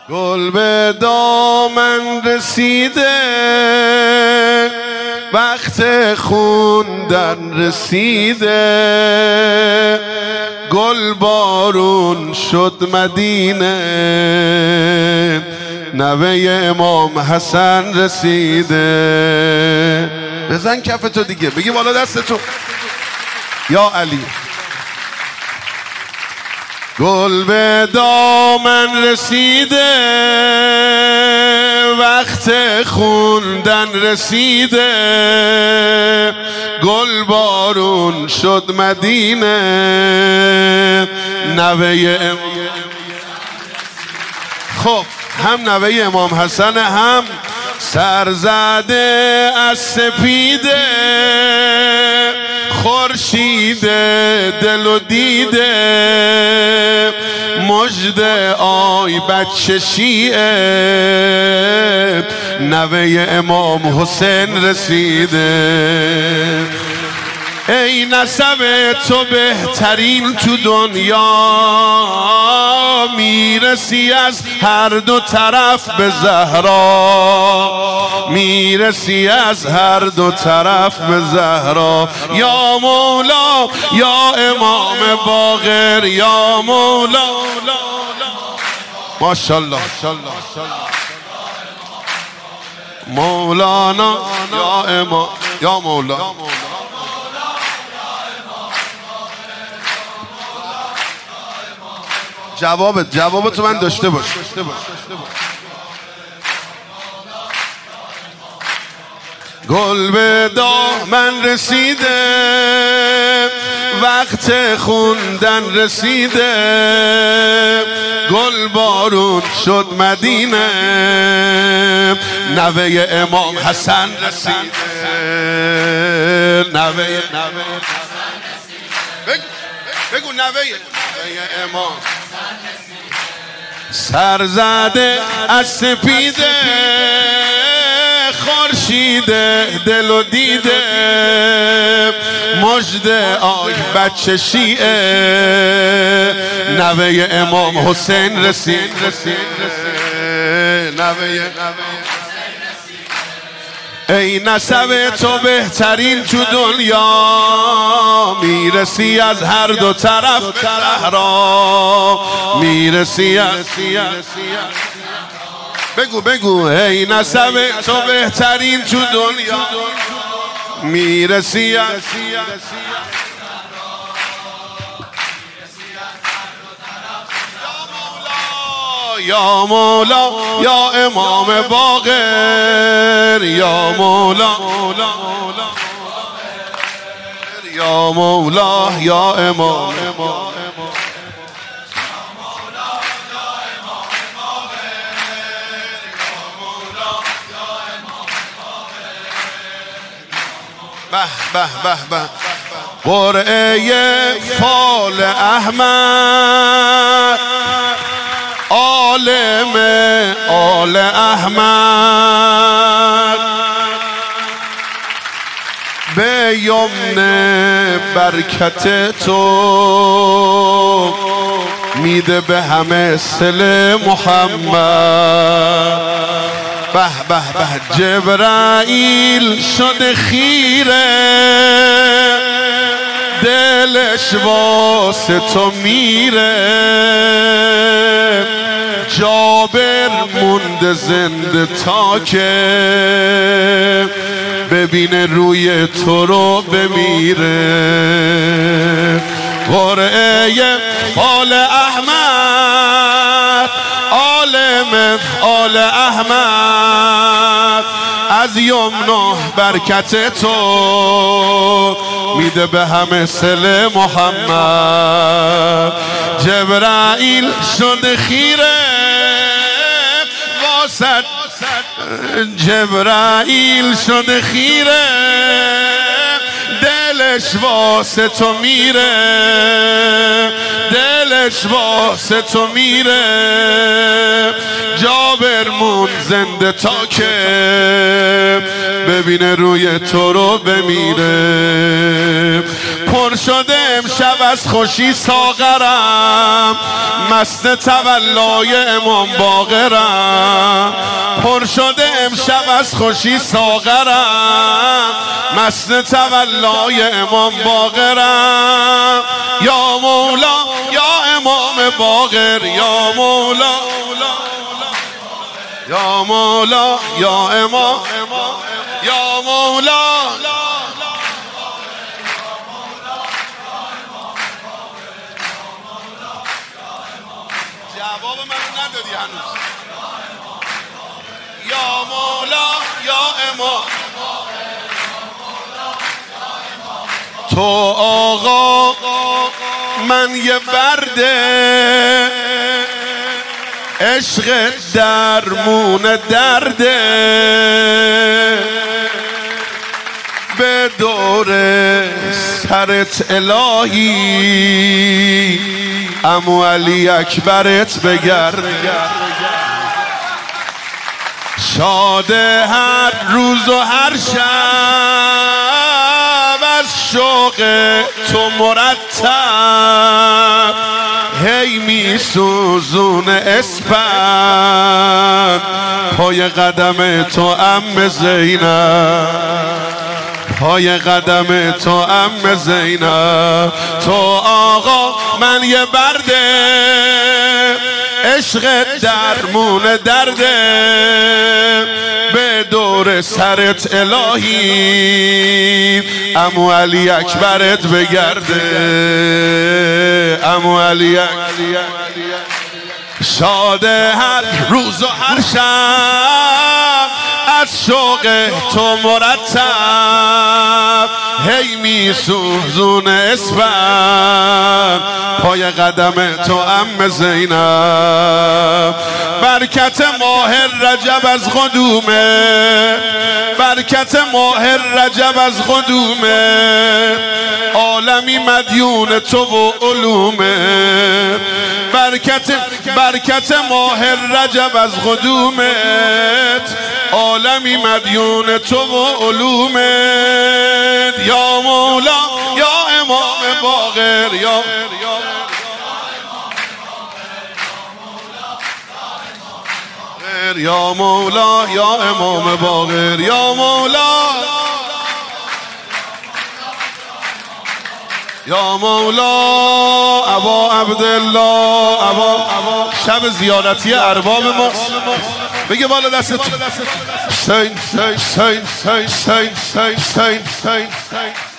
گل به دامن رسیده، وقت خوندن رسیده، گل بارون شد مدینه، نوه امام حسن رسیده. بزن کفتو دیگه، بگی بالا دستتو یا علی. گل به دامن رسیده، وقت خوندن رسیده، گل بارون شد مدینه، نوه خب هم نوه امام حسن، هم سرزده از سپیده، خورشید دل و دیده، مژده آی بچه شیعه، نوه امام حسین رسیده. ای نسب تو بهترین تو دنیا، میرسی از هر دو طرف به زهرا، میرسی از هر دو طرف به زهرا. یا مولا یا امام باقر، یا مولا. ماشاءالله مولانا یا امام یا مولا. جوابت من داشته باش. گل به دامن رسیده، وقت خوندن رسیده، گل بارون شد مدینه، نوه امام حسن رسیده. نوه بگو نوه امام سرزده از سپیده، خورشید دل و دیده، مژده آی بچه شیعه، نوه امام حسین رسید. ای نسب تو بهترین تو دنیا، میرسی از هر دو طرف زهرا، میرسی از بگو ای نسب تو بهترین تو دنیا، میرسی از یا مولا یا امام باقر، یا مولا یا مولا یا امام. به به به به قرعه فال احمد، عالم آل احمد، به یمن برکت تو میده به همه سل محمد. به به به جبرائیل شده خیره، دلش واسه تو میره، جابر مونده زنده تا که ببینه روی تو رو بمیره. قرعه فال احمد، عالم آل احمد، از یمن برکت تو میده به همه سل محمد. جبرائیل شد خیره واسد، جبرائیل شد خیره، دلش واسه تو میره، دلش واسه تو میره، جابر مون زنده تا که ببینه روی تو رو بمیره. پر شده امشب از خوشی ساغرم، مست تولای امام باقرم. پر شده امشب از خوشی ساغرم، مست تولای امام باقرم. یا مولا یا امام باقر، یا مولا یا مولا یا امام، یا مولا. جواب منو ندادی هنوز. یا مولا یا امام، تو آقا من یه برده، عشق درمون درده. به دور سرت الهی، عمو علی اکبرت بگرد. شاده هر روز و هر شب از شوق تو مرتب. هی می سوزون اسپن پای قدم تو ام زینب، پای قدم تو ام زینب. تو آقا من یه برده، عشق درمون درده. به دور سرت الهی، عمو علی اکبرت بگرده. عمو علی شاده هر روز و هر شب از شوق تو مرتب. هی می سوزون اسپن پای قدم تو ام زینب. برکت ماه رجب از قدومه، برکت ماه رجب از قدومه. عالمی مدیون تو و علومه. برکت ماه رجب از قدومت، عالمی مدیون تو و علومت. یا مولا یا امام باقر، یا مولا یا امام باقر، یا مولا یا مولا. ابا عبدالله، ابا شب زیارتی ارباب ماست. بگه بالا دستت. سین سین سین سین سین سین سین سین.